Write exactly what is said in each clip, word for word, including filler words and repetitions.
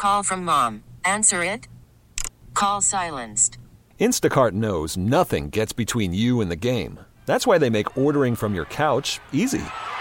Call from mom. Answer it. Call silenced. Instacart knows nothing gets between you and the game. That's why they make ordering from your couch easy.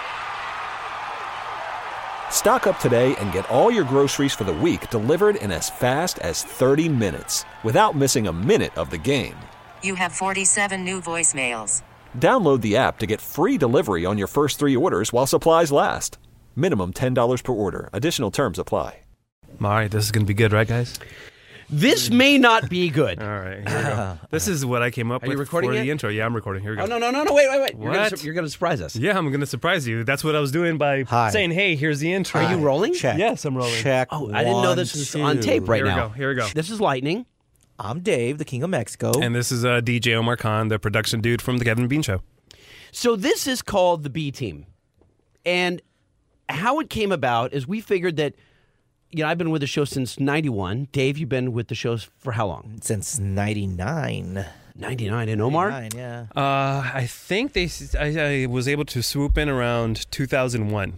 Stock up today and get all your groceries for the week delivered in as fast as thirty minutes without missing a minute of the game. You have forty-seven new voicemails. Download the app to get free delivery on your first three orders while supplies last. Minimum ten dollars per order. Additional terms apply. Mari, this is going to be good, right, guys? This may not be good. All right, here we go. This is what I came up Are with you recording for it? the intro. Yeah, I'm recording. Here we go. Oh, no, no, no, no, wait, wait, wait. You're gonna, What? su- you're gonna surprise us. Yeah, I'm going to surprise you. That's what I was doing by Hi. saying, hey, here's the intro. Are you rolling? Check. Yes, I'm rolling. Check. Oh, I didn't know One, this was two. on tape right Here we now. go, here we go. This is Lightning. I'm Dave, the King of Mexico. And this is uh, D J Omar Khan, the production dude from The Kevin Bean Show. So this is called the B Team. And how it came about is we figured that, you know, I've been with the show since ninety-one. Dave, you've been with the show for how long? Since ninety-nine. ninety-nine. And Omar? ninety-nine, yeah. Uh, I think they. I, I was able to swoop in around two thousand one.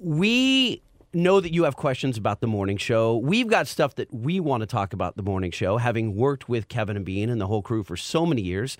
We know that you have questions about the morning show. We've got stuff that we want to talk about the morning show, having worked with Kevin and Bean and the whole crew for so many years.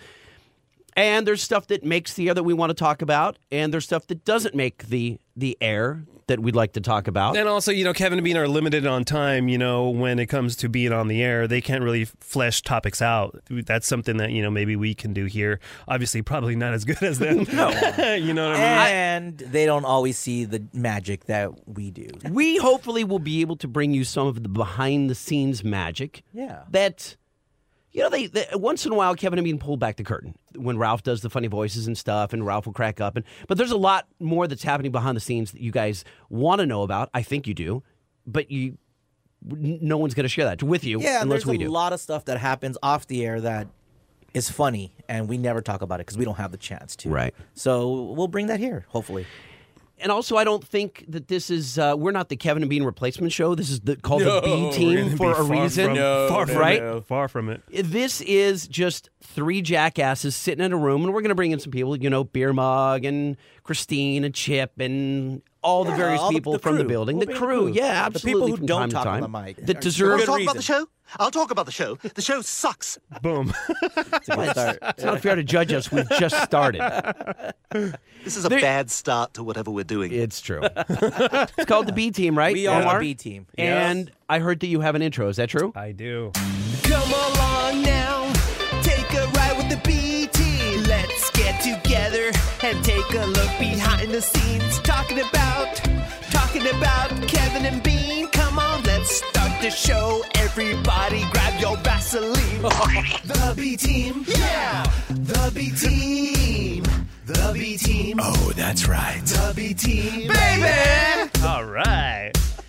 And there's stuff that makes the air that we want to talk about, and there's stuff that doesn't make the the air that we'd like to talk about. And also, you know, Kevin and Bean are limited on time, you know, when it comes to being on the air. They can't really flesh topics out. That's something that, you know, maybe we can do here. Obviously, probably not as good as them. No. You know what I mean? And they don't always see the magic that we do. We hopefully will be able to bring you some of the behind-the-scenes magic. Yeah. That, you know, they, they once in a while, Kevin and Bean pull back the curtain when Ralph does the funny voices and stuff, and Ralph will crack up. And but there's a lot more that's happening behind the scenes that you guys want to know about. I think you do, but you, n- no one's going to share that with you Yeah, and unless there's we a do. lot of stuff that happens off the air that is funny, and we never talk about it because we don't have the chance to. Right. So we'll bring that here, hopefully. And also, I don't think that this is, uh, we're not the Kevin and Bean replacement show. This is the, called the B Team for a reason. From, far from right? it. Far from it. This is just three jackasses sitting in a room, and we're going to bring in some people, you know, Beer Mug and Christine and Chip and all the Yeah, various all the- people the from the crew. building. We'll the bring crew, the crew. yeah, The absolutely. people who from don't time to talk on time. the mic. That Are- deserve Good talk reason. about the show? I'll talk about the show. The show sucks. Boom. It's a good start. It's not fair to judge us. We've just started. This is a There- bad start to whatever we're doing. It's true. It's called the B Team, right? We are Omar? the B Team. And I heard that you have an intro. Is that true? I do. Come along now, take a ride with the B Team. Let's get together and take a look behind the scenes. Talking about, talking about Kevin and Bean. Come on, let's start the show. Everybody grab your Vaseline. The B Team, yeah. The B Team, the B Team. Oh, that's right. The B Team, baby. All right.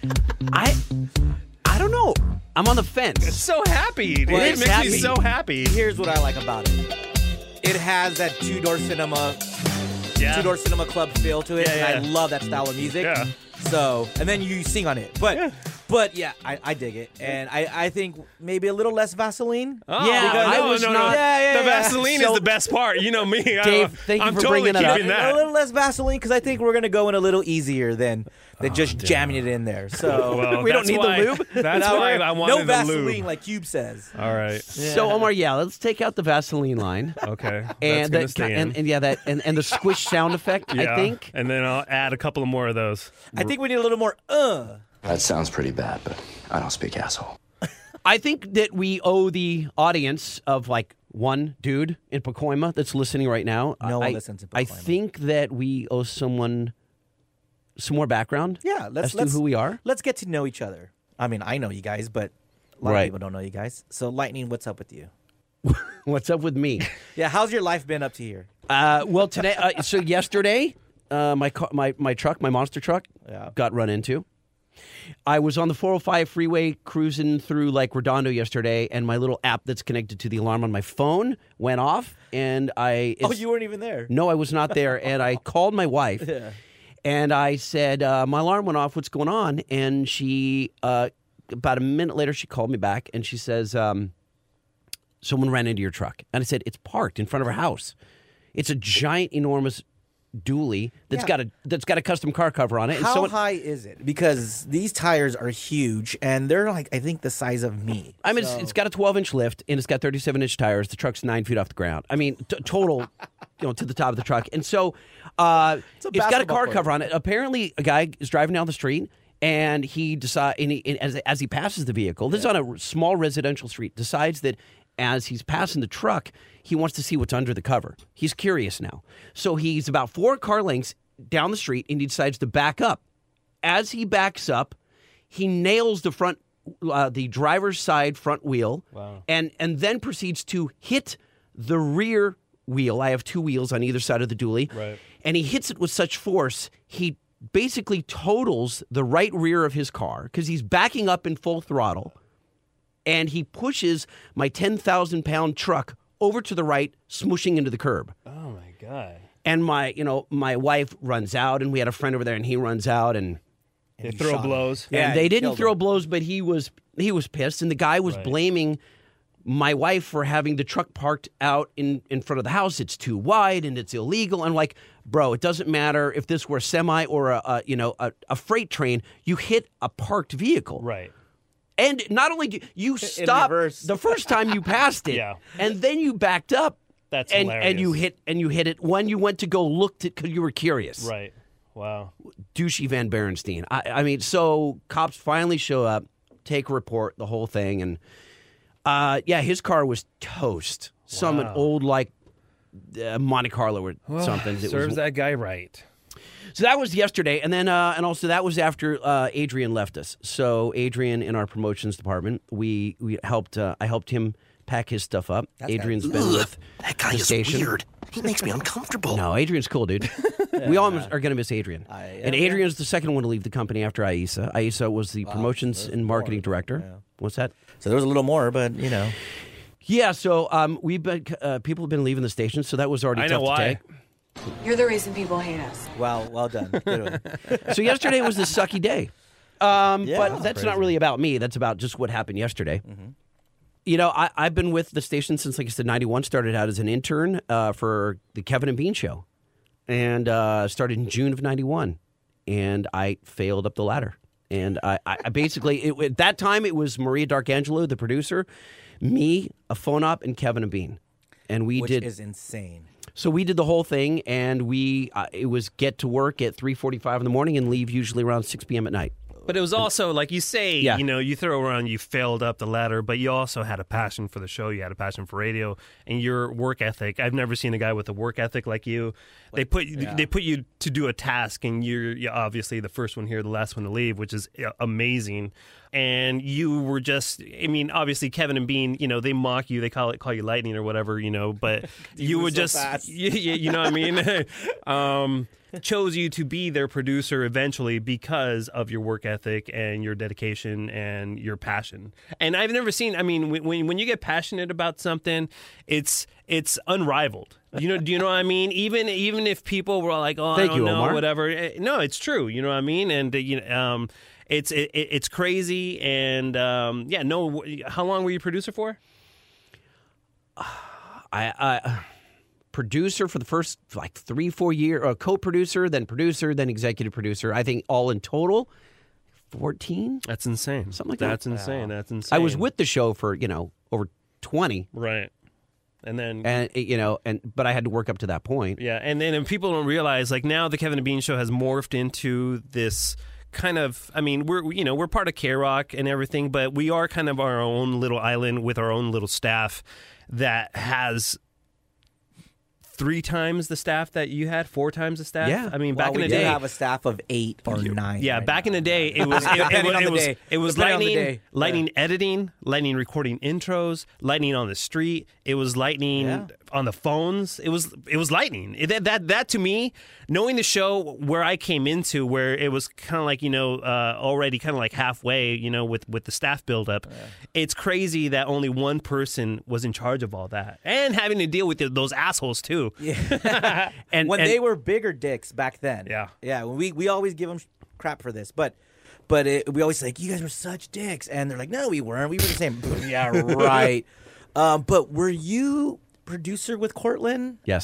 I I don't know. I'm on the fence. So happy. Dude. Well, It it's makes happy. me so happy. Here's what I like about it. It has that two-door cinema, Yeah. two-door cinema club feel to it, Yeah, and yeah. I love that style of music. Yeah. So, and then you sing on it. But, but yeah, I, I dig it. And I, I think maybe a little less Vaseline. Oh, Yeah, no, I no, was no, not- No. Yeah, yeah, the yeah. Vaseline So- is the best part. You know me. I- Dave, thank you I'm for totally bringing that up. keeping A that. little less Vaseline because I think we're gonna go in a little easier than than just jamming it in there. So Well, We don't that's need the why- lube? That's No, why we're- I wanted no the Vaseline lube. like Cube says. All right. So Omar, yeah, let's take out the Vaseline line. Okay. That's And gonna that, stay in. and, and yeah, that and, and the squish sound effect. yeah. I think. And then I'll add a couple of more of those. I think we need a little more uh. That sounds pretty bad, but I don't speak asshole. I think that we owe the audience of like one dude in Pacoima that's listening right now. No one I, listens in I Pacoima. think that we owe someone some more background. Yeah, let's as to let's who we are. Let's get to know each other. I mean, I know you guys, but a lot Right. of people don't know you guys. So, Lightning, what's up with you? What's up with me? Yeah, how's your life been up to here? Uh, well, today, uh, so yesterday, uh, my car, my my truck, my monster truck, Yeah. got run into. I was on the four oh five freeway cruising through like Redondo yesterday, and my little app that's connected to the alarm on my phone went off, and I Oh, it's- you weren't even there. no, I was not there, and I called my wife, Yeah. and I said uh, my alarm went off. What's going on? And she, uh, about a minute later, she called me back, and she says, um, "Someone ran into your truck." And I said, "It's parked in front of our house. It's a giant, enormous dually that's Yeah. got a that's got a custom car cover on it. How and so high is it? Because these tires are huge, and they're like I think the size of me. I mean, So- it's, it's got a twelve inch lift and it's got thirty-seven inch tires. The truck's nine feet off the ground. I mean, t- total, you know, to the top of the truck. And so, uh, a it's got a basketball car court. cover on it. Apparently, a guy is driving down the street and he decide, and he, and as as he passes the vehicle, this is on a small residential street. Decides that as he's passing the truck, he wants to see what's under the cover. He's curious now, so he's about four car lengths down the street and he decides to back up. As he backs up, he nails the front, uh, the driver's side front wheel, Wow. and and then proceeds to hit the rear wheel. I have two wheels on either side of the dually, Right. and he hits it with such force he basically totals the right rear of his car because he's backing up in full throttle, and he pushes my ten thousand pound truck over to the right, smooshing into the curb. Oh my god. And my, you know, my wife runs out, and we had a friend over there, and he runs out, and They throw blows. Yeah, and they he didn't killed throw him. blows, but he was he was pissed, and the guy was Right. blaming my wife for having the truck parked out in, in front of the house. It's too wide and it's illegal. I'm like, bro, it doesn't matter if this were a semi or a, a you know a, a freight train. You hit a parked vehicle, Right. and not only do you stop reverse. the first time you passed it, Yeah. and then you backed up. That's and and you hilarious. hit and you hit it when you went to go look to because you were curious. Right. Wow. Douchey Van Berenstein. I, I mean, so cops finally show up, take a report, the whole thing, and uh, yeah, his car was toast. Some an Wow. old like uh, Monte Carlo or something. It Serves was, that guy right. so that was yesterday, and then uh, and also that was after uh, Adrian left us. So Adrian in our promotions department, we we helped. Uh, I helped him pack his stuff up. Adrian's been with That guy the is station. weird. He makes me uncomfortable. No, Adrian's cool, dude. We all are going to miss Adrian. I- and yeah, Adrian's the second one to leave the company after Aisa. Aisa was the promotions and marketing director. What's that? So there was a little more, but you know. Yeah, so um, we've been uh, people have been leaving the station, so that was already I tough know to why. take. You're the reason people hate us. Well, well done. Good one. So yesterday was the sucky day. Um, Yeah. but that's not really about me. That's about just what happened yesterday. You know, I, I've been with the station since, like I said, ninety-one. Started out as an intern uh, for the Kevin and Bean Show, and uh, started in June of ninety-one. And I failed up the ladder. And I, I I basically, it, at that time, it was Maria D'Arcangelo, the producer, me, a phone op, and Kevin and Bean. And we Which did. is insane. So we did the whole thing, and we uh, it was get to work at three forty-five in the morning and leave usually around six p.m. at night. But it was also like you say, Yeah. you know, you throw around you failed up the ladder, but you also had a passion for the show. You had a passion for radio and your work ethic. I've never seen a guy with a work ethic like you. They put they put you to do a task, and you're, you're obviously the first one here, the last one to leave, which is uh, amazing. And you were just, I mean, obviously Kevin and Bean, you know, they mock you, they call it call you lightning or whatever, you know, but you move would so just, fast. you, you know what I mean? um, chose you to be their producer eventually because of your work ethic and your dedication and your passion. And I've never seen, I mean, when when you get passionate about something, it's it's unrivaled. You know, do you know what I mean? Even even if people were like, "Oh, Thank I don't you, know," Omar. whatever. eh, No, it's true. You know what I mean? And uh, you know, um, it's it, it- it's crazy. And um, yeah, no. How long were you producer for? I, I producer for the first like three, four year, uh, co-producer, then producer, then executive producer. I think all in total, fourteen. That's insane. Something like that. That's insane. That's insane. I was with the show for you know over twenty, right, and then and you know, and but I had to work up to that point. yeah, and then and people don't realize like now the Kevin and Bean Show has morphed into this kind of, I mean, we're you know we're part of K-Rock and everything, but we are kind of our own little island with our own little staff that has three times the staff that you had, four times the staff. Yeah. I mean, Well, back in we the do day, have a staff of eight or nine. yeah, right back now. in the day, it was it, it, Depending was on it the was day. it was Depending on the lightning, day. lightning editing, lightning recording intros, lightning on the street. It was lightning Yeah. on the phones. It was it was lightning. It, that that that to me, knowing the show where I came into, where it was kind of like you know uh, already kind of like halfway, you know, with with the staff buildup. It's crazy that only one person was in charge of all that and having to deal with the, those assholes too. Yeah. And when and- they were bigger dicks back then. Yeah. Yeah. We we always give them crap for this, but but it, we always say you guys were such dicks, and they're like, no, we weren't. We were the same. Yeah, right. Um, but were you producer with Cortland? Yes.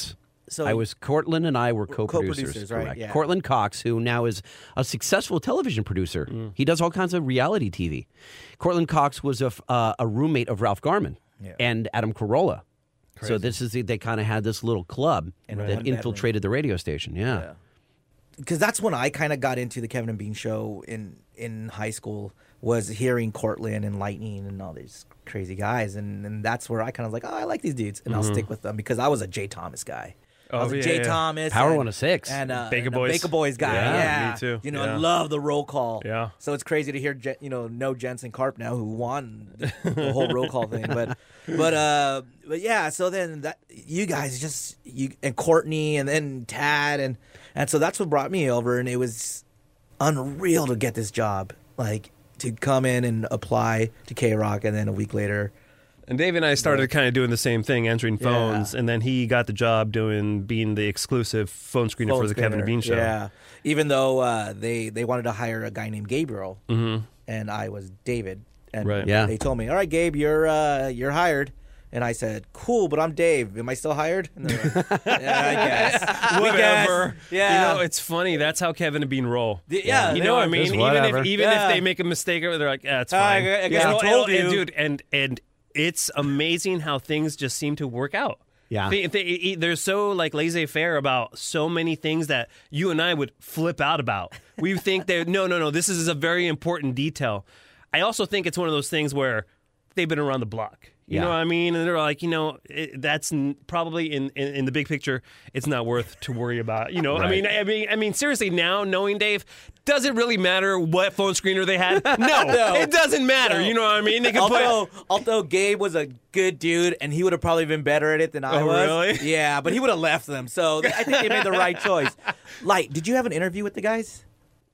so I was Cortland and I were co-producers. co-producers, right? Correct. Yeah. Cortland Cox, who now is a successful television producer. Mm. He does all kinds of reality T V. Cortland Cox was a, f- uh, a roommate of Ralph Garman Yeah. and Adam Carolla. Crazy. So this is they kind of had this little club In that one bedroom. infiltrated the radio station. Yeah. Because that's when I kind of got into the Kevin and Bean show in in high school, was hearing Cortland and Lightning and all these crazy guys, and, and that's where I kind of was like, oh, I like these dudes, and I'll stick with them because I was a Jay Thomas guy. I Oh, was a yeah, Jay yeah. Thomas, Power and, one oh six. and uh, Baker and a Boys. Baker Boys guy. Yeah, Yeah, me too. You know, Yeah. I love the roll call. Yeah. So it's crazy to hear, Je- you know, no Jensen Karp now who won the, the whole roll call thing, but but uh, but yeah. So then that you guys just you and Courtney and then Tad and and so that's what brought me over, and it was unreal to get this job, like to come in and apply to K Rock, and then a week later. And Dave and I started kind of doing the same thing, answering Yeah. phones, and then he got the job doing being the exclusive phone screener phone for the Kevin and screener. Bean show. Yeah, even though uh, they they wanted to hire a guy named Gabriel, Mm-hmm. and I was David, and Right. Yeah. they told me, "All right, Gabe, you're uh, you're hired." And I said, "Cool, but I'm Dave. Am I still hired?" And they're like, "Yeah, I guess." We Whatever. guess. Yeah. You know, it's funny. That's how Kevin and Bean roll. The- yeah, You they know what I are. mean? Just Even whatever. if even Yeah. if they make a mistake, they're like, "Yeah, it's I- fine." I guess You I know, told and, and you. dude, and and it's amazing how things just seem to work out. Yeah. They, they, they're so like laissez-faire about so many things that you and I would flip out about. We think that no, no, no, this is a very important detail. I also think it's one of those things where they've been around the block. You Yeah. know what I mean? And they're like, you know, it, that's n- probably in, in in the big picture, it's not worth to worry about. You know, I mean, I mean, I mean, seriously, now knowing Dave, does it really matter what phone screener they had? No, No. it doesn't matter. No. You know what I mean? They can put. although, although Gabe was a good dude, and he would have probably been better at it than I Oh, was. really? Yeah, but he would have left them. So I think they made the right choice. Light, did you have an interview with the guys?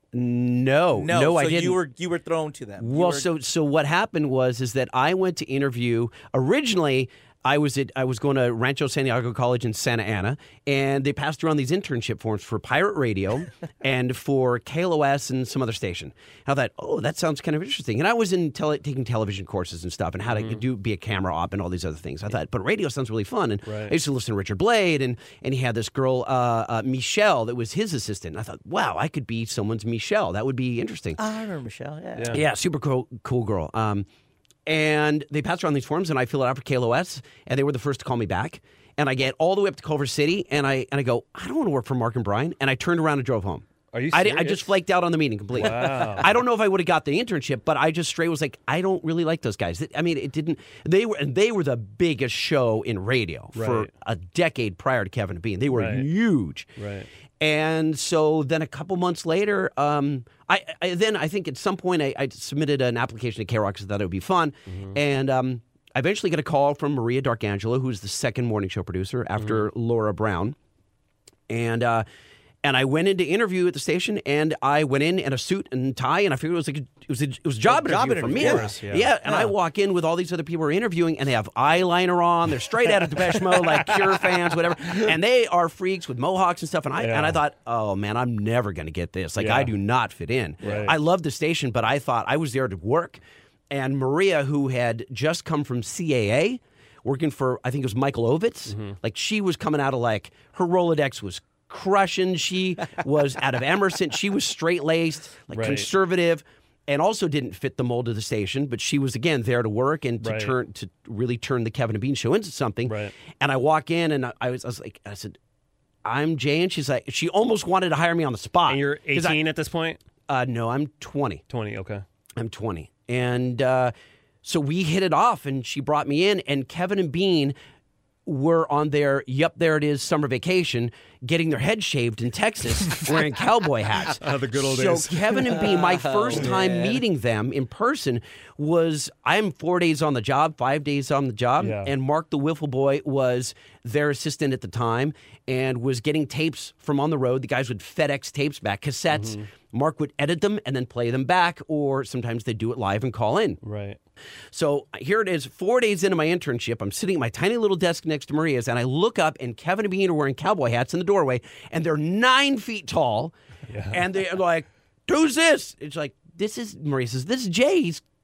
No, No, no, so I didn't. You were you were thrown to them. You Well, were- so so what happened was is that I went to interview originally. I was at I was going to Rancho Santiago College in Santa Ana, and they passed around these internship forms for Pirate Radio and for K L O S and some other station. And I thought, oh, that sounds kind of interesting. And I was in tele- taking television courses and stuff, and how to do be a camera op and all these other things. I thought, but radio sounds really fun. And Right. I used to listen to Richard Blade, and and he had this girl uh, uh, Michelle that was his assistant. And I thought, wow, I could be someone's Michelle. That would be interesting. I remember Michelle. Yeah. Yeah. Yeah, super cool, cool girl. Um, and they passed around these forms, and I fill it out for K L O S, and they were the first to call me back. And I get all the way up to Culver City, and I and I go, I don't want to work for Mark and Brian. And I turned around and drove home. Are you I, di- I serious? just flaked out on the meeting completely. Wow. I don't know if I would have got the internship, but I just straight was like, I don't really like those guys. I mean, it didn't. They were and they were the biggest show in radio for Right. a decade prior to Kevin and Bean. They were Right. huge. Right. And so then a couple months later, um, I, I then I think at some point I, I submitted an application to K Rock because I thought it would be fun, and um, I eventually got a call from Maria D'Arcangelo, who's the second morning show producer after Laura Brown, and uh, and I went in to interview at the station, and I went in in a suit and tie, and I figured it was like a, it was a, it was a job A job interview for me. interview, of course, yeah. and I walk in with all these other people who are interviewing, and they have eyeliner on. They're straight out of Depeche Mode, like Cure fans, whatever, and they are freaks with mohawks and stuff. And I Yeah. and I thought, oh man, I'm never going to get this. Like Yeah. I do not fit in. Right. I love the station, but I thought I was there to work. And Maria, who had just come from C A A, working for I think it was Michael Ovitz, Mm-hmm. like she was coming out of like her Rolodex was crushing. She was out of Emerson. She was straight laced, like Right. conservative. And also didn't fit the mold of the station, but she was again there to work and to Right. turn to really turn the Kevin and Bean show into something. Right. And I walk in and I, I was I was like I said, I'm Jay, and she's like she almost wanted to hire me on the spot. And you're 'Cause I- eighteen at this point? uh, no, I'm twenty. twenty, okay. I'm twenty. And uh, so we hit it off, and she brought me in, and Kevin and Bean were on their, yep, there it is, summer vacation, getting their head shaved in Texas, wearing cowboy hats. Ah, the good old so days. Kevin and Bean, my first time meeting them in person was, I'm four days on the job, five days on the job, Yeah. and Mark the Wiffle Boy was their assistant at the time and was getting tapes from on the road. The guys would FedEx tapes back, cassettes. Mm-hmm. Mark would edit them and then play them back, or sometimes they'd do it live and call in. Right. So here it is, four days into my internship. I'm sitting at my tiny little desk next to Maria's, and I look up, and Kevin and Bean are wearing cowboy hats in the doorway, and they're nine feet tall. And they're like, who's this? It's like, this is, Maria says, this is Jay. He's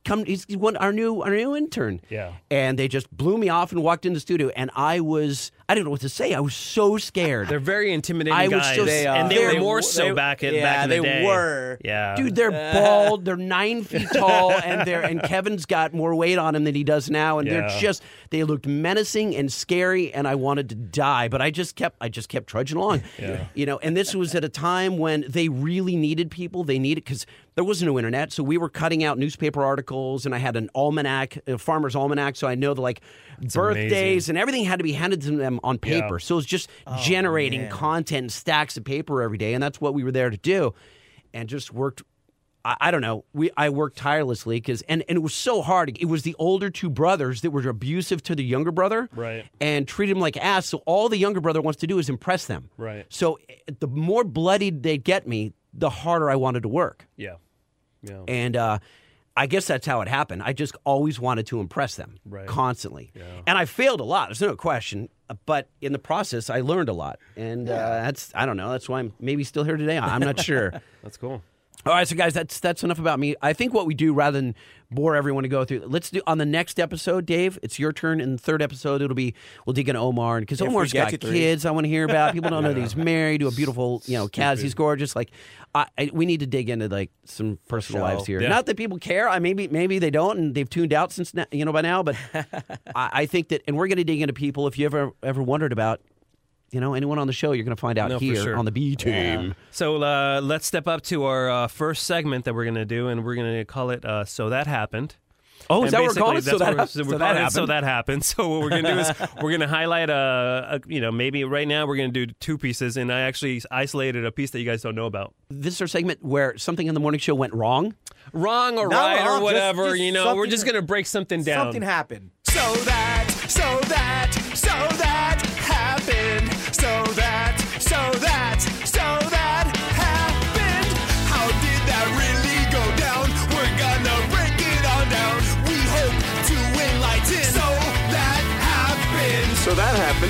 come. He's one our new our new intern. Yeah. And they just blew me off and walked in the studio, and I was I didn't know what to say. I was so scared. They're very intimidating I was guys, so- They and they are. were more They- so back in yeah, back in the they day. were. Yeah, Dude, they're bald. They're nine feet tall, and they're and Kevin's got more weight on him than he does now. And they're Yeah. just they looked menacing and scary, and I wanted to die. But I just kept I just kept trudging along. Yeah. You know, and this was at a time when they really needed people. They needed because there was no internet, so we were cutting out newspaper articles, and I had an almanac, a farmer's almanac, so I know the like birthdays amazing. and everything had to be handed to them on paper. Yeah. So it was just generating man. content and stacks of paper every day, and that's what we were there to do, and just worked. I, I don't know. We I worked tirelessly because and, and it was so hard. It was the older two brothers that were abusive to the younger brother, Right. and treated him like ass. So all the younger brother wants to do is impress them, Right. So eh, the more bloodied they get me, the harder I wanted to work, yeah, yeah. and uh, I guess that's how it happened. I just always wanted to impress them, Right. constantly, and I failed a lot. There's no question. But in the process, I learned a lot, and uh, that's I don't know. That's why I'm maybe still here today. I'm not sure. That's cool. All right, so guys, that's that's enough about me. I think what we do, rather than bore everyone to go through, let's do on the next episode, Dave. It's your turn. In the third episode, it'll be we'll dig into Omar because If we Omar's get got to three. kids. I want to hear about. People don't know that he's married to a beautiful, you know, Kaz. He's gorgeous. Like, I, I, we need to dig into like some personal sure. lives here. Yeah. Not that people care. I maybe maybe they don't, and they've tuned out since now, you know by now. But I, I think that, and we're going to dig into people. If you ever ever wondered about, you know, anyone on the show, you're going to find out No, for here sure. on the B team. So uh, let's step up to our uh, first segment that we're going to do, and we're going to call it uh, "So That Happened." Oh, And is that what we're calling it? basically, So that's that, what we're- so we're that calling it, happened. So that happened. So what we're going to do is we're going to highlight a, a, you know, maybe right now we're going to do two pieces, and I actually isolated a piece that you guys don't know about. This is our segment where something in the morning show went wrong. Wrong or Not right wrong, or just- whatever, just you know, we're something- just going to break something down. Something happened. So that, so that, so that happened. So that, so that, so that happened. How did that really go down? We're gonna break it all down. We hope to enlighten. So that happened. So that happened.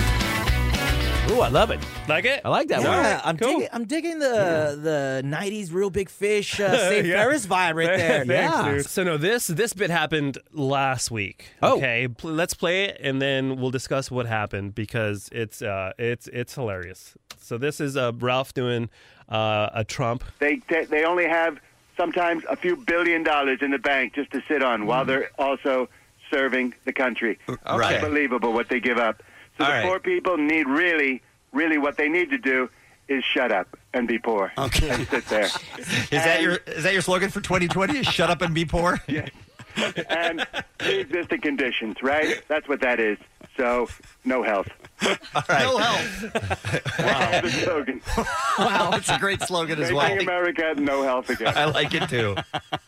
Ooh, I love it. Like it? I like that one. Yeah, I'm cool. digging. I'm digging the the nineties Real Big Fish uh, St. Yeah. Ferris vibe right there. Thanks, Yeah. dude. So no, this this bit happened last week. Oh. Okay, Pl- let's play it and then we'll discuss what happened because it's uh it's it's hilarious. So this is uh, Ralph doing uh, a Trump. They they only have sometimes a few billion dollars in the bank just to sit on while they're also serving the country. Right. Unbelievable what they give up. So All the right. poor people need really, really what they need to do is shut up and be poor. Okay. And sit there. Is that your is that your slogan for twenty twenty? Is shut up and be poor? Yes. And pre-existing conditions, right? That's what that is. So, no health. All right. No health. Wow. The slogan. Wow, it's a great slogan as well. Making America no health again. I like it too.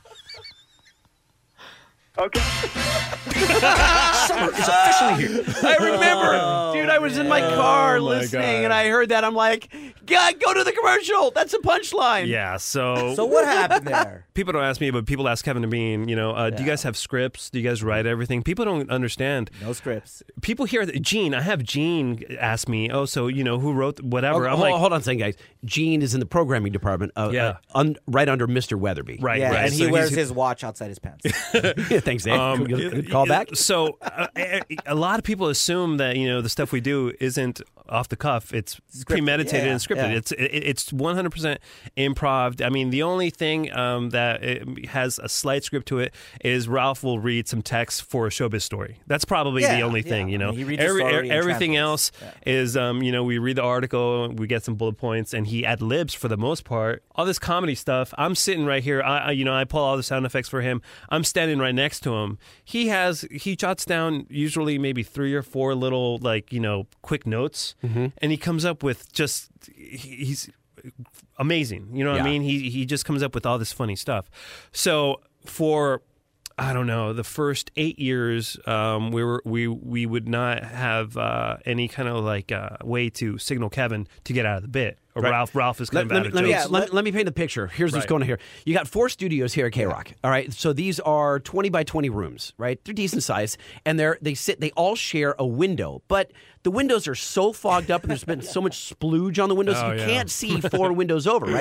Okay. Summer is officially here. I remember, dude. I was in my car Oh, my listening, God. and I heard that. I'm like, God, go to the commercial. That's a punchline. Yeah. So So what happened there? people don't ask me, but people ask Kevin and Bean. You know, uh, do you guys have scripts? Do you guys write everything? People don't understand. No scripts. People hear that Gene. I have Gene ask me. Oh, so you know who wrote whatever? Oh, I'm hold, like, hold on a second, guys. Gene is in the programming department. Uh, Yeah. uh, un, right under Mister Weatherby. right, Yeah, right. and he So wears he's- his watch outside his pants. Yeah, thanks, Dave. Um, good, good callback. So, uh, a, a lot of people assume that you know the stuff we do isn't off the cuff. It's premeditated yeah, and scripted. yeah. It's it, it's one hundred percent improv. I mean, the only thing um, that it has a slight script to it is Ralph will read some text for a showbiz story. That's probably the Yeah, only yeah. thing. You I know, mean, he reads the Every, story e- and everything else translates. is um, you know we read the article, we get some bullet points, and he ad libs for the most part. All this comedy stuff. I'm sitting right here. I, I you know I pull all the sound effects for him. I'm standing right next to him. He has he jots down usually maybe three or four little like you know quick notes, Mm-hmm. and he comes up with just he- he's amazing. You know what Yeah. I mean? He he just comes up with all this funny stuff. So for I don't know the first eight years, um, we were we we would not have uh, any kind of like uh, way to signal Kevin to get out of the bit, or Right. Ralph Ralph is kind Let, of let out me, of let, me, jokes. let, let me paint the picture. Here's what's Right. going on here. You got four studios here at K-Rock. All right, so these are twenty by twenty rooms, right? They're decent size, and they're they sit. They all share a window, but the windows are so fogged up, and there's been so much splooge on the windows, Oh, you yeah. can't see four windows over, right?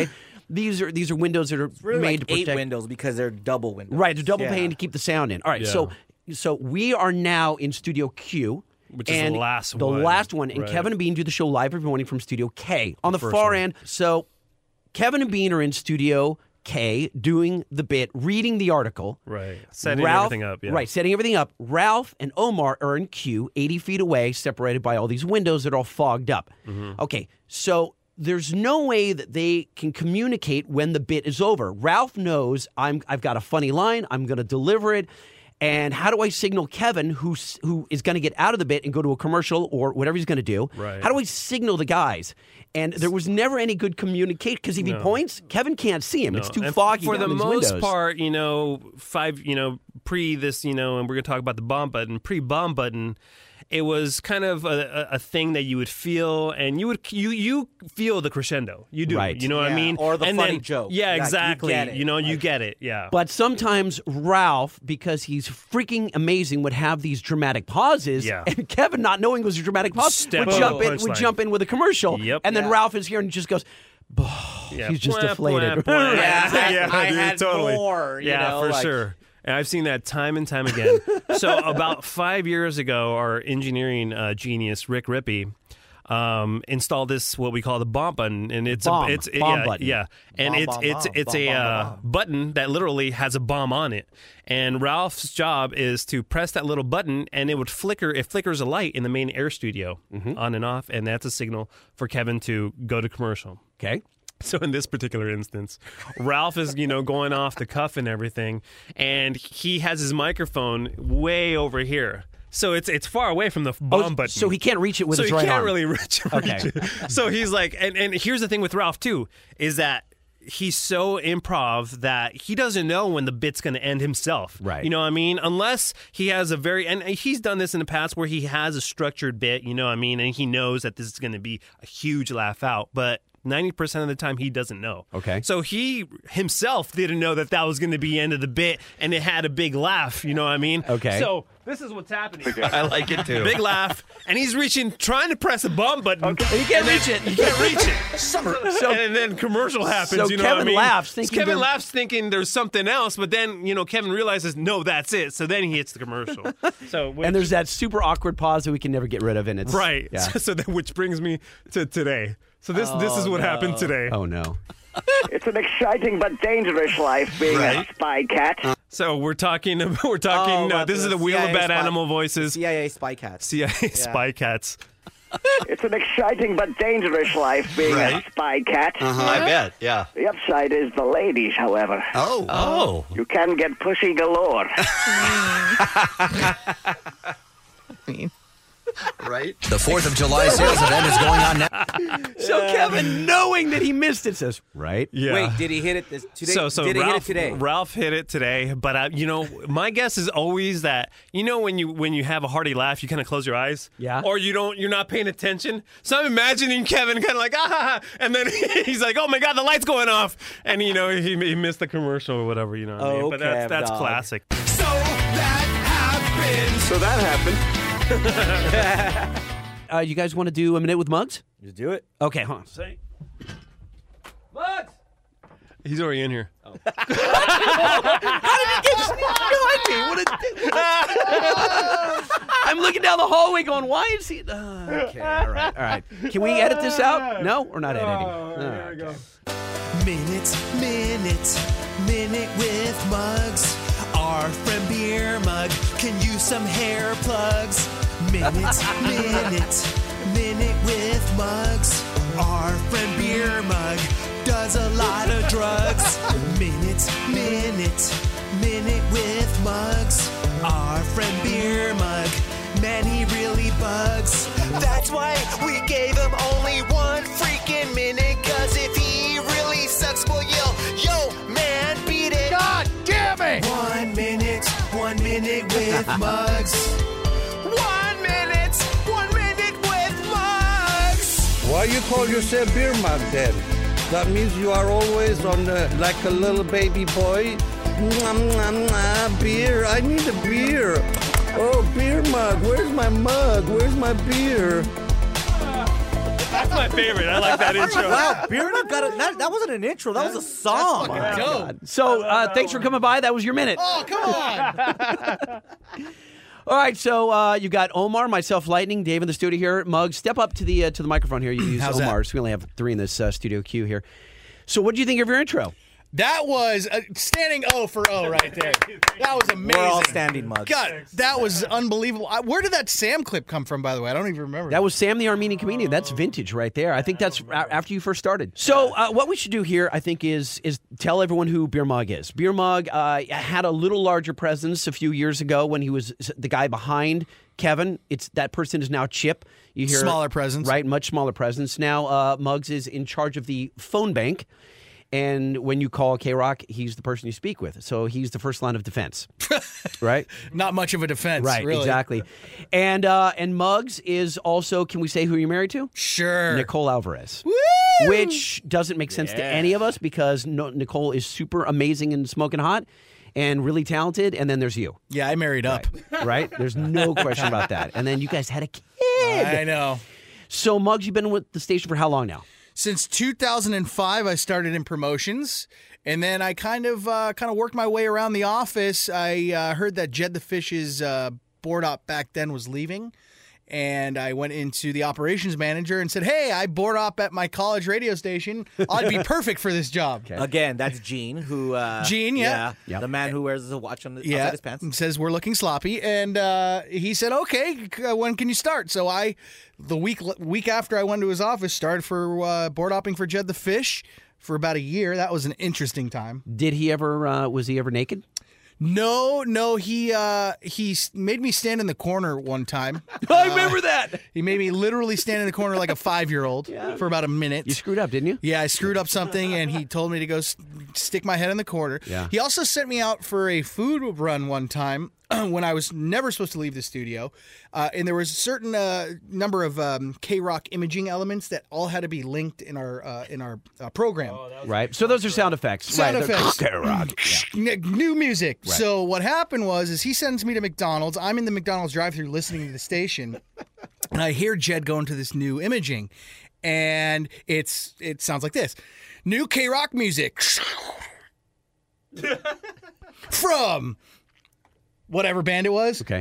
these are these are windows that are Really made like to protect eight windows because they're double windows. Right, they're double Yeah. pane to keep the sound in. All right, Yeah. so so we are now in Studio Q. Which is the and last the one. last one. And Right. Kevin and Bean do the show live every morning from Studio K. On the First far one. end, so Kevin and Bean are in Studio K doing the bit, reading the article. Right. Setting Ralph, everything up. Yeah. Right, setting everything up. Ralph and Omar are in Q, eighty feet away, separated by all these windows that are all fogged up. Mm-hmm. Okay, so there's no way that they can communicate when the bit is over. Ralph knows I'm, I've got a funny line. I'm going to deliver it. And how do I signal Kevin, who's, who is going to get out of the bit and go to a commercial or whatever he's going to do? Right. How do I signal the guys? And there was never any good communication because if he No. points, Kevin can't see him. No. It's too And foggy for down the these most windows. part, you know, five, you know, pre this, you know, and we're gonna talk about the bomb button. Pre bomb button, it was kind of a, a, a thing that you would feel, and you would you you feel the crescendo. You do, Right. you know what I Yeah, mean? or the and funny then, joke. Yeah, Like, you exactly. get it. You know, you get it. Yeah. But sometimes Ralph, because he's freaking amazing, would have these dramatic pauses. Yeah. And Kevin, not knowing it was a dramatic pause, Step would up jump the in, would punchline. jump in with a commercial. Yep. And then Yeah. Ralph is here and just goes, oh, Yeah. he's just Blah, deflated. blah, blah. Yeah, I- yeah, I dude, had totally. more, you yeah, know, for like- sure. And I've seen that time and time again. So about five years ago, our engineering uh, genius Rick Rippey um, installed this what we call the bomb button, and it's Bomb. a it's Bomb yeah, button. yeah, and Bomb, it's bomb, it's bomb. it's Bomb, a bomb, uh, bomb. button that literally has a bomb on it. And Ralph's job is to press that little button, and it would flicker. It flickers a light in the main air studio, Mm-hmm. on and off, and that's a signal for Kevin to go to commercial. Okay. So in this particular instance, Ralph is, you know, going off the cuff and everything, and he has his microphone way over here. So it's it's far away from the bomb Oh, button. so he can't reach it with so his he right can't arm. really reach, reach Okay. it. So he's like, and, and here's the thing with Ralph too, is that he's so improv that he doesn't know when the bit's going to end himself. Right. You know what I mean? Unless he has a very, and he's done this in the past where he has a structured bit, you know what I mean? And he knows that this is going to be a huge laugh out, but ninety percent of the time he doesn't know. Okay. So he himself didn't know that that was going to be the end of the bit, and it had a big laugh, you know what I mean? Okay. So this is what's happening. I like it too. Big laugh, and he's reaching, trying to press a bomb button. Okay. He can't reach it. You can't reach it. So, and then commercial happens. so you know Kevin what I mean? laughs, So thinking Kevin they're- laughs, thinking there's something else, but then you know Kevin realizes no, that's it. So then he hits the commercial. So which, And there's that super awkward pause that we can never get rid of, and it's right. Yeah. So, so that, which brings me to today. So this this is what happened today. Oh no. It's an exciting but dangerous life being Right. a spy cat. So we're talking. We're talking. Oh, no, about this is the the Wheel C I of A Bad spy- Animal Voices. C I A spy cats. C I A spy cats. It's an exciting but dangerous life being Right. a spy cat. I bet. Yeah. The upside is the ladies, however. Oh. Oh. You can get pussy galore. Right. The fourth of July sales event is going on now. So Kevin, knowing that he missed it, says, right? Yeah. Wait, did he hit it this today? So, so did Ralph, he hit it today? Ralph hit it today, but uh, you know, my guess is always that you know when you when you have a hearty laugh, you kind of close your eyes, Yeah. or you don't, you're not paying attention. So I'm imagining Kevin kind of like ah, ha, ha, and then he's like, oh my god, the light's going off, and you know he, he missed the commercial or whatever, you know. What I mean? Oh, But that's Kev, that's dog. classic. So that happened. So that happened. Uh, you guys want to do a minute with Muggs? Just do it. Okay, hold on. Say, Muggs. He's already in here. How did he get sneaking behind me? What a I'm looking down the hallway going, why is he... Uh, okay, all right, all right. Can we edit this out? No, we're not editing. Oh, there we go. Minute, minute, minute with Mugs. Our friend Beer Mug can use some hair plugs. Minute, minute, minute with Mugs. Our friend Beer Mug does a lot of drugs. Minute, minute, minute with Mugs. Our friend Beer Mug, man, he really bugs. That's why we gave him only one freaking minute. Cause if he really sucks, we'll yell, yo, man, beat it. God damn it! One minute, one minute with Mugs. One minute, one minute with Mugs. Why you call yourself beer mug then? That means you are always on the, like a little baby boy. Mwah, mwah, mwah, beer, I need a beer. Oh, beer mug, where's my mug? Where's my beer? That's my favorite. I like that intro. Wow, Beer Mug got a, that, that wasn't an intro. That was a song. My God. So uh, thanks for coming by. That was your minute. Oh, come on. All right, so uh, you got Omar, myself, Lightning, Dave in the studio here. Mug, step up to the uh, to the microphone here. You use How's Omar's. We only have three in this uh, studio queue here. So what did you think of your intro? That was a standing O for O right there. That was amazing. We're all standing mugs. God, that was unbelievable. I, where did that Sam clip come from, by the way? I don't even remember. That was Sam the Armenian comedian. That's vintage right there. I think that's a- after you first started. So uh, what we should do here, I think, is is tell everyone who Beer Mug is. Beer Mug uh, had a little larger presence a few years ago when he was the guy behind Kevin. It's that person is now Chip. You hear Smaller presence. Right, much smaller presence. Now uh, Muggs is in charge of the phone bank. And when you call K-Rock, he's the person you speak with. So he's the first line of defense, right? Not much of a defense, right? really. Exactly. And uh, and Muggs is also, can we say who you're married to? Sure. Nicole Alvarez. Woo! Which doesn't make sense Yeah. to any of us because no, Nicole is super amazing and smoking hot and really talented. And then there's you. Yeah, I married up. Right? There's no question about that. And then you guys had a kid. I know. So Muggs, you've been with the station for how long now? Since two thousand five, I started in promotions, and then I kind of uh, kind of worked my way around the office. I uh, heard that Jed the Fish's uh, board op back then was leaving, and I went into the operations manager and said, "Hey, I board op at my college radio station. I'd be perfect for this job." Okay. Again, that's Gene, who uh, Gene, yeah. yeah, the man who wears the watch on the, Yeah, outside his pants. says we're looking sloppy, and uh, he said, "Okay, c- when can you start?" So I, the week week after I went to his office, started for uh, board hopping for Jed the Fish for about a year. That was an interesting time. Did he ever? Uh, was he ever naked? No, no, he uh, he s- made me stand in the corner one time. I remember that. He made me literally stand in the corner like a five-year-old for about a minute. You screwed up, didn't you? Yeah, I screwed up something, and he told me to go s- stick my head in the corner. Yeah. He also sent me out for a food run one time when I was never supposed to leave the studio, uh, and there was a certain uh, number of um, K-Rock imaging elements that all had to be linked in our uh, in our uh, program. Right. So those are sound effects. Sound right. they're- effects. K-Rock. Yeah. N- New music. Right. So what happened was, is he sends me to McDonald's. I'm in the McDonald's drive-thru listening to the station, and I hear Jed going to this new imaging, and it's it sounds like this: new K-Rock music from whatever band it was. Okay.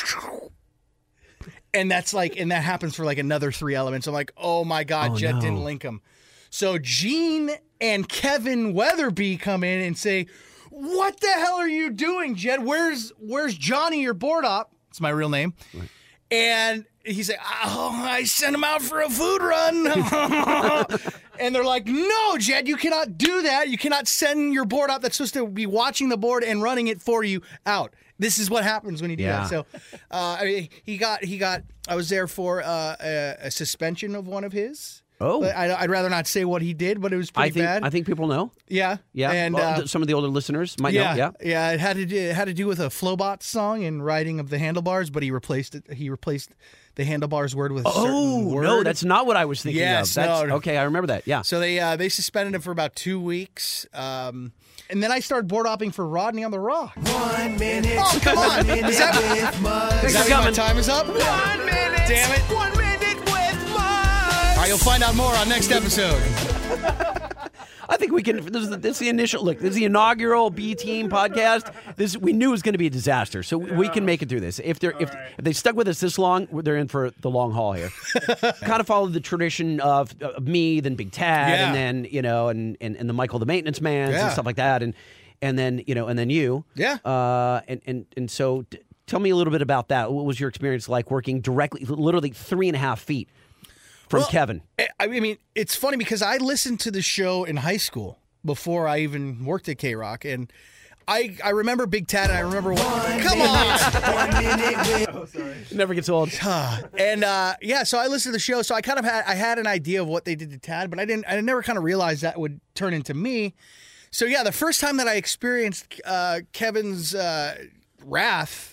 And that's like, and that happens for like another three elements. I'm like, oh my God, Oh, Jed no. didn't link them. So Gene and Kevin Weatherby come in and say, "What the hell are you doing, Jed? Where's Where's Johnny, your board op?" It's my real name. Right. And he's like, "Oh, I sent him out for a food run." And they're like, "No, Jed, you cannot do that. You cannot send your board op that's supposed to be watching the board and running it for you out. This is what happens when you do Yeah. that." So uh, I mean, he got, he got, I was there for uh, a, a suspension of one of his. Oh. But I, I'd rather not say what he did, but it was pretty I think bad. I think people know. Yeah. Yeah. And Well, uh, th- some of the older listeners might yeah, know. Yeah. yeah. It had to do, it had to do with a Flowbot song and writing of the handlebars, but he replaced it. He replaced the handlebars word with a certain Oh word. no, that's not what I was thinking Yes, of. That's, no. Okay, I remember that. Yeah. So they uh, they suspended him for about two weeks, um, and then I started board hopping for Rodney on the Rock. One minute. Oh come on! Minute Is that, with Muggs. is that It's when my coming. time is up? One minute. Damn it! One minute with Muggs. All right, you'll find out more on next episode. I think we can. This is, the, this is the initial look. This is the inaugural B Team podcast. This we knew it was going to be a disaster, so we can make it through this. If they're if, if they stuck with us this long, they're in for the long haul here. Kind of followed the tradition of, of me, then Big Tad, Yeah. and then you know, and, and and the Michael the Maintenance Man Yeah. and stuff like that, and and then you know, and then you, Yeah. uh, and and and so. T- Tell me a little bit about that. What was your experience like working directly, literally three and a half feet from Well, Kevin? I mean, it's funny because I listened to the show in high school before I even worked at K-Rock, and I I remember Big Tad, and I remember what. Come on. One minute with. Never gets old. And uh, yeah, so I listened to the show, so I kind of had I had an idea of what they did to Tad, but I didn't. I never kind of realized that would turn into me. So yeah, the first time that I experienced uh, Kevin's uh, wrath,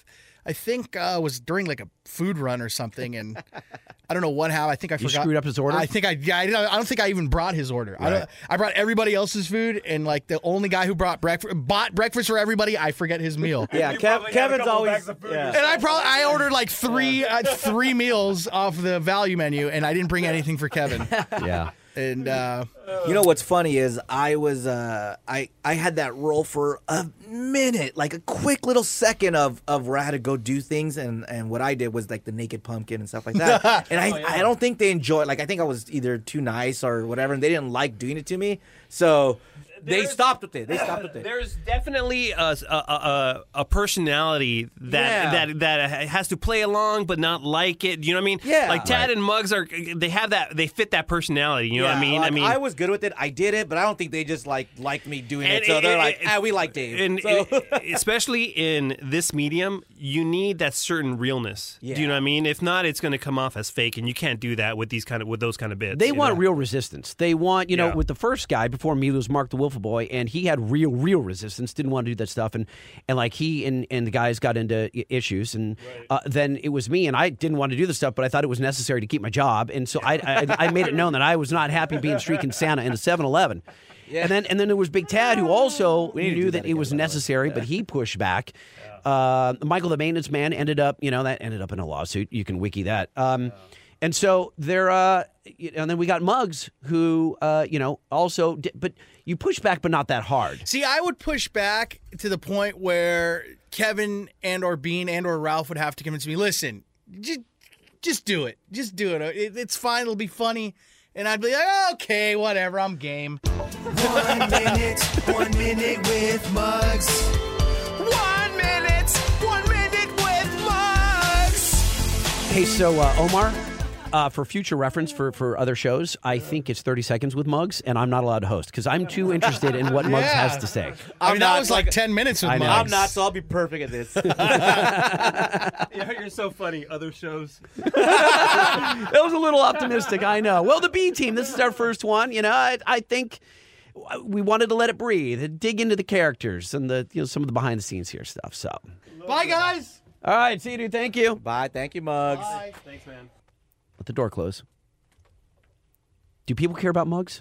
I think uh, it was during like a food run or something, and I don't know what happened. I think I You forgot. screwed up his order? I think I. Yeah, I don't I don't think I even brought his order. I, don't, I brought everybody else's food, and like the only guy who brought breakfast bought breakfast for everybody, I forget his meal. Yeah, Kev, Kevin's always. Yeah. And I probably I ordered like three uh, three meals off the value menu, and I didn't bring anything for Kevin. Yeah. And uh, You know what's funny is I was uh, I I had that role for a minute, like a quick little second of, of where I had to go do things, and, and what I did was like the naked pumpkin and stuff like that. And I Oh, yeah. I don't think they enjoyed. Like I think I was either too nice or whatever, and they didn't like doing it to me. So they There's- stopped with it. They stopped with it. There's definitely a, a, a, a personality that, Yeah. that that has to play along but not like it. You know what I mean? Yeah. Like Tad Right. and Muggs are. They have that. They fit that personality. You know what I Yeah, mean? like, I mean, I was good with it. I did it, but I don't think they just like liked me doing And it. So it- they're it- like, it- ah, we like Dave. And, So- and especially in this medium, you need that certain realness. Do you Yeah. know what I mean? If not, it's going to come off as fake, and you can't do that with these kind of with those kind of bits. They you want know? real resistance. They want, you know, Yeah. with the first guy before me was Mark the Wiffle Boy, and he had real, real resistance. Didn't want to do that stuff, and and like he and, and the guys got into i- issues, and uh, then it was me, and I didn't want to do the stuff, but I thought it was necessary to keep my job, and so I I, I made it known that I was not happy being streaking Santa in a seven eleven. And then and then there was Big Tad, who also need to knew do that, that it was necessary, but he pushed back. Uh, Michael the maintenance man ended up, you know, that ended up in a lawsuit. You can wiki that. Um, And so there, uh, y- and then we got Muggs, who, uh, you know, also, di- but you push back, but not that hard. see, I would push back to the point where Kevin and or Bean and or Ralph would have to convince me. Listen, just just do it. Just do it. it it's fine. It'll be funny. And I'd be like, okay, whatever. I'm game. One minute, one minute with Muggs. One minute, one minute with Muggs. Hey, so uh, Omar, uh, for future reference for, for other shows, I think it's thirty seconds with Muggs, and I'm not allowed to host because I'm too interested in what Muggs Yeah. has to say. I I'm mean, not that was like like- ten minutes with I know. Muggs. I'm not, so I'll be perfect at this. Yeah, you're so funny. Other shows. That was a little optimistic, I know. Well, the B team, this is our first one. You know, I, I think we wanted to let it breathe, dig into the characters and the you know some of the behind the scenes here stuff. So, Bye, guys. all right, see you, dude. Thank you. Bye. Thank you, Muggs. Thanks, man. Let the door close. Do people care about Muggs?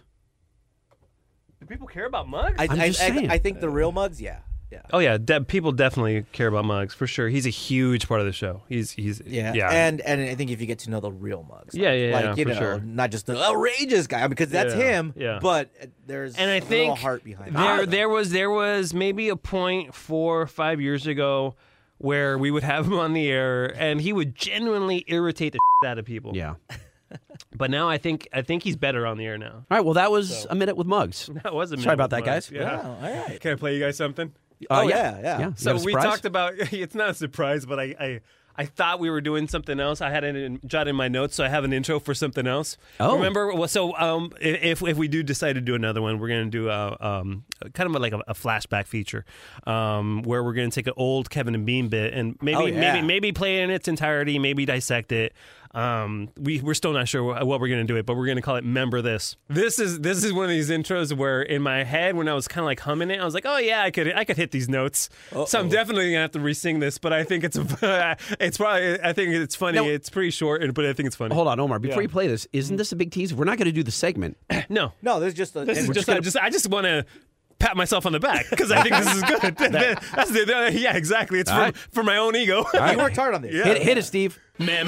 Do people care about Muggs? I, I'm I, just I, saying. I think the real Muggs, yeah. Yeah. Oh yeah, de- people definitely care about Muggs for sure. He's a huge part of the show. He's he's Yeah. yeah. And and I think if you get to know the real Muggs. Yeah, yeah, like, yeah, you for know, sure. not just the outrageous guy, because that's Yeah, him. yeah. But there's and I a little think heart behind it. there there was there was maybe a point four or five years ago where we would have him on the air and he would genuinely irritate the shit out of people. Yeah. But now I think I think he's better on the air now. All right, well, that was a minute with Muggs. That was a Sorry minute about with that, Muggs. guys. Yeah. Oh, all right. Can I play you guys something? Uh, Oh, yeah, yeah. You So got a we surprise? talked about it's not a surprise, but I, I I thought we were doing something else. I had it in, jotted in my notes, so I have an intro for something else. Oh. Remember? Well, so um, if if we do decide to do another one, we're going to do a um, kind of like a, a flashback feature, um, where we're going to take an old Kevin and Bean bit and maybe Oh, yeah. maybe maybe play it in its entirety, maybe dissect it. Um, we we're still not sure what we're going to do it, but we're going to call it "Member This." This is this is one of these intros where in my head when I was kind of like humming it, I was like, "Oh yeah, I could I could hit these notes." Uh-oh. So I'm definitely gonna have to re-sing this, but I think it's it's probably I think it's funny. Now- it's pretty short, but I think it's funny. Hold on, Omar. Before Yeah. you play this, isn't this a big tease? We're not going to do the segment. No, No, there's just a. this is and- just I just I just want to pat myself on the back because I think this is good. That's the, yeah, exactly. It's All for, right. for my own ego. You worked hard on this. Yeah. Hit, hit it, Steve.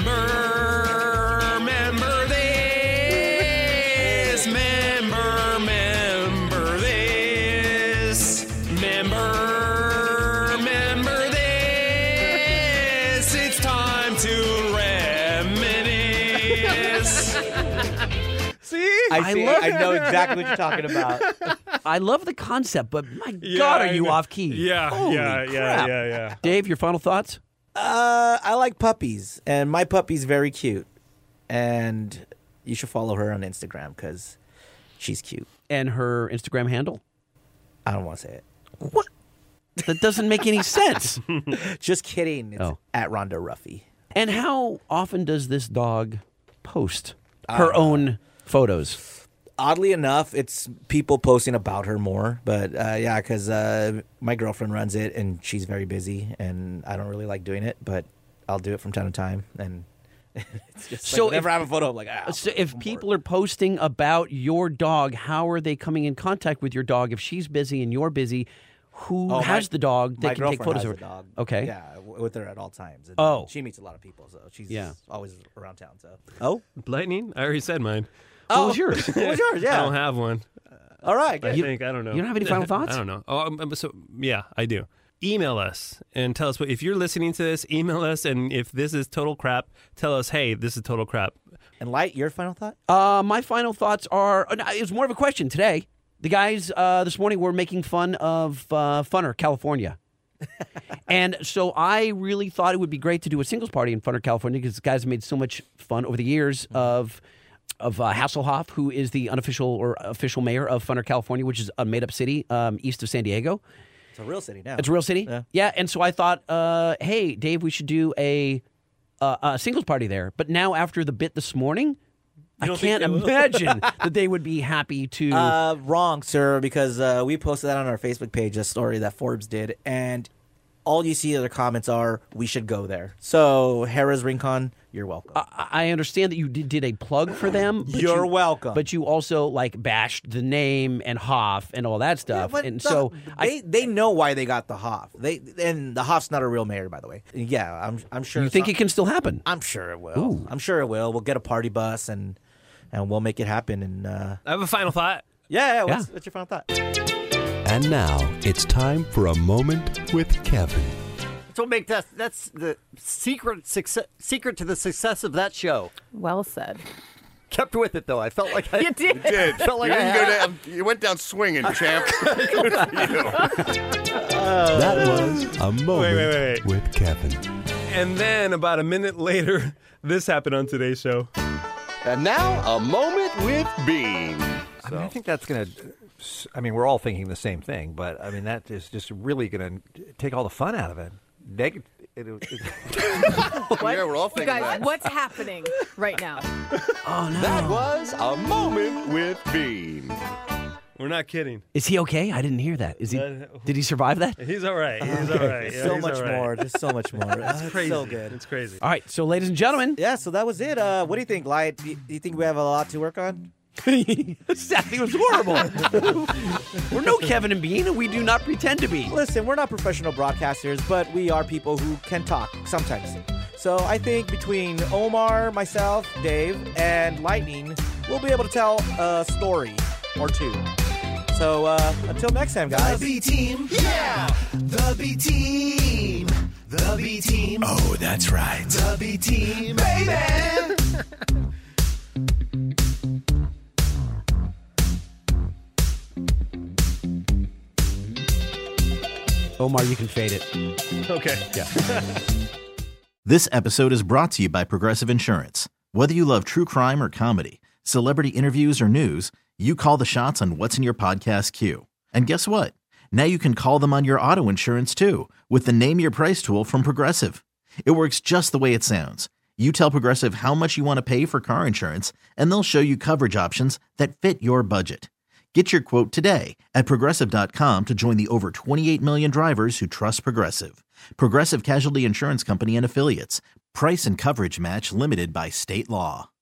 Member, member this, member, member this, member, member this. It's time to reminisce. See, I, see, love- I know exactly what you're talking about. I love the concept, but my Yeah, God, are I you know. off key? Yeah, Holy yeah, yeah, crap. yeah, yeah. Dave, your final thoughts? Uh, I like puppies, and my puppy's very cute, and you should follow her on Instagram because she's cute. And her Instagram handle? I don't want to say it. What? That doesn't make any sense. Just kidding. It's Oh. at Rhonda Ruffy. And how often does this dog post her own photos? oddly enough, it's people posting about her more. But uh, yeah, because uh, my girlfriend runs it, and she's very busy, and I don't really like doing it, but I'll do it from time to time. And it's just So like, whenever if- I have a photo, I'm like, ah. So if people are posting about your dog, how are they coming in contact with your dog? If she's busy and you're busy, who Oh, has my- the dog that my can take girlfriend photos has of the her? dog. Okay. Yeah, w- with her at all times. And Oh. she meets a lot of people, so she's Yeah. always around town. So oh, Lightning? I already said mine. What was yours? what was yours? I Yeah. don't have one. All right. I Good. think I don't know. you don't have any final thoughts? I don't know. Oh, um, um, so yeah, I do. Email us and tell us what if you're listening to this. Email us, and if this is total crap, tell us, hey, this is total crap. And Light, your final thought? Uh, my final thoughts are, uh, no, it was more of a question today. The guys uh, this morning were making fun of uh, Funner, California. And so I really thought it would be great to do a singles party in Funner, California, because the guys have made so much fun over the years of of uh, Hasselhoff, who is the unofficial or official mayor of Funner, California, which is a made-up city um, east of San Diego. It's a real city now. It's a real city? Yeah. Yeah, and so I thought, uh, hey, Dave, we should do a, uh, a singles party there. But now after the bit this morning, I don't think can't they will? imagine that they would be happy to. Uh, wrong, sir, because uh, we posted that on our Facebook page, a story that Forbes did, and all you see other comments are, we should go there. So, Harrah's Rincon, you're welcome. I, I understand that you did, did a plug for them. But You're you, welcome. But you also like bashed the name and Hoff and all that stuff. But and the- so they I, they know why they got the Hoff. They and the Hoff's not a real mayor, by the way. Yeah, I'm I'm sure. you think some- it can still happen? I'm sure it will. I'm sure it will. We'll get a party bus and and we'll make it happen. And uh, I have a final thought. yeah, yeah. What's, Yeah. what's your final thought? And now it's time for a moment with Kevin. So make that that's the secret success, secret to the success of that show. Well said. Kept with it though. I felt like I You did. You did. Felt like you I didn't had- go down. You went down swinging, champ. Good for you. That was a moment Wait, wait, wait. with Kevin. And then about a minute later, this happened on today's show. And now a moment with Bean. I mean, I think that's going to. I mean, we're all thinking the same thing, but I mean, that is just really going to take all the fun out of it. Neg- it, it, it Yeah, we're all You thinking guys, that. what's happening right now? Oh no! That was a moment with Bean. We're not kidding. Is he okay? I didn't hear that. Is he? Uh, Did he survive that? He's all right. He's all right. Yeah, so he's much all right. more. There's so much more. It's Uh, crazy. So good. It's crazy. All right. So, ladies and gentlemen, Yeah. So that was it. Uh, what do you think, Light? Do you, do you think we have a lot to work on? That was horrible. We're no Kevin and Bean, and we do not pretend to be. Listen, we're not professional broadcasters, but we are people who can talk sometimes. So I think between Omar, myself, Dave, and Lightning, we'll be able to tell a story or two. So uh, until next time, guys. The B team, yeah. The B team, the B team. Oh, that's right. The B team, baby. Omar, you can fade it. Okay. Yeah. This episode is brought to you by Progressive Insurance. Whether you love true crime or comedy, celebrity interviews or news, you call the shots on what's in your podcast queue. And guess what? Now you can call them on your auto insurance too with the Name Your Price tool from Progressive. It works just the way it sounds. You tell Progressive how much you want to pay for car insurance, and they'll show you coverage options that fit your budget. Get your quote today at Progressive dot com to join the over twenty-eight million drivers who trust Progressive. Progressive Casualty Insurance Company and Affiliates. Price and coverage match limited by state law.